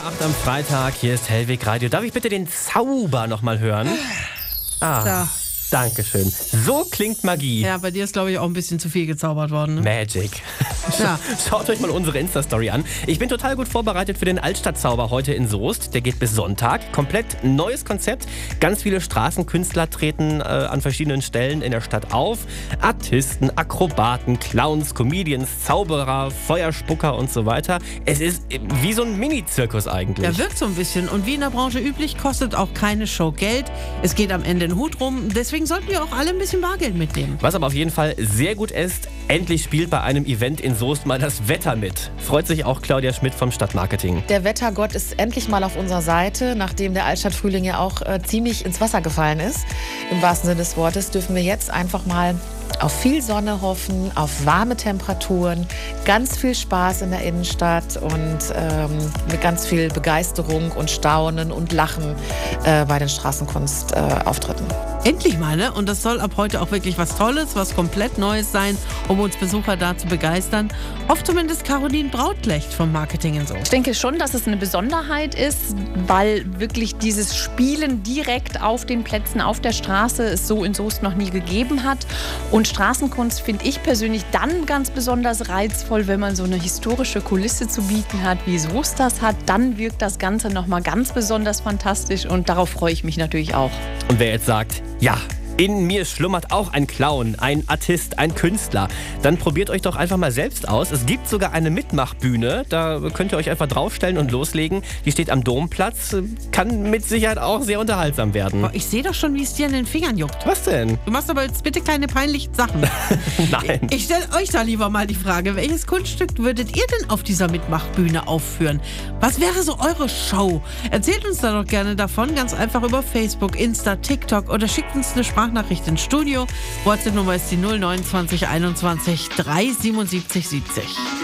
8 am Freitag, hier ist Hellweg Radio. Darf ich bitte den Zauber nochmal hören? Ja. Dankeschön. So klingt Magie. Ja, bei dir ist, glaube ich, auch ein bisschen zu viel gezaubert worden. Ne? Magic. Ja. Schaut euch mal unsere Insta-Story an. Ich bin total gut vorbereitet für den Altstadtzauber heute in Soest. Der geht bis Sonntag. Komplett neues Konzept. Ganz viele Straßenkünstler treten an verschiedenen Stellen in der Stadt auf. Artisten, Akrobaten, Clowns, Comedians, Zauberer, Feuerspucker und so weiter. Es ist wie so ein Mini-Zirkus eigentlich. Der wirkt so ein bisschen. Und wie in der Branche üblich, kostet auch keine Show Geld. Es geht am Ende ein Hut rum. Deswegen sollten wir auch alle ein bisschen Bargeld mitnehmen. Was aber auf jeden Fall sehr gut ist, endlich spielt bei einem Event in Soest mal das Wetter mit. Freut sich auch Claudia Schmidt vom Stadtmarketing. Der Wettergott ist endlich mal auf unserer Seite. Nachdem der Altstadtfrühling ja auch ziemlich ins Wasser gefallen ist, im wahrsten Sinne des Wortes, dürfen wir jetzt einfach mal auf viel Sonne hoffen, auf warme Temperaturen, ganz viel Spaß in der Innenstadt und mit ganz viel Begeisterung und Staunen und Lachen bei den Straßenkunstauftritten. Endlich mal, ne? Und das soll ab heute auch wirklich was Tolles, was komplett Neues sein, um uns Besucher da zu begeistern. Hofft zumindest Caroline Brautklecht vom Marketing in Soest. Ich denke schon, dass es eine Besonderheit ist, weil wirklich dieses Spielen direkt auf den Plätzen, auf der Straße es so in Soest noch nie gegeben hat. Und Straßenkunst finde ich persönlich dann ganz besonders reizvoll, wenn man so eine historische Kulisse zu bieten hat, wie Soest das hat. Dann wirkt das Ganze nochmal ganz besonders fantastisch und darauf freue ich mich natürlich auch. Und wer jetzt sagt, ja, in mir schlummert auch ein Clown, ein Artist, ein Künstler. Dann probiert euch doch einfach mal selbst aus. Es gibt sogar eine Mitmachbühne. Da könnt ihr euch einfach draufstellen und loslegen. Die steht am Domplatz. Kann mit Sicherheit auch sehr unterhaltsam werden. Boah, ich sehe doch schon, wie es dir an den Fingern juckt. Was denn? Du machst aber jetzt bitte keine peinlichen Sachen. Nein. Ich stelle euch da lieber mal die Frage, welches Kunststück würdet ihr denn auf dieser Mitmachbühne aufführen? Was wäre so eure Show? Erzählt uns da doch gerne davon, ganz einfach über Facebook, Insta, TikTok oder schickt uns eine Sprachnachricht ins Studio. WhatsApp-Nummer ist die 029 21 377 70.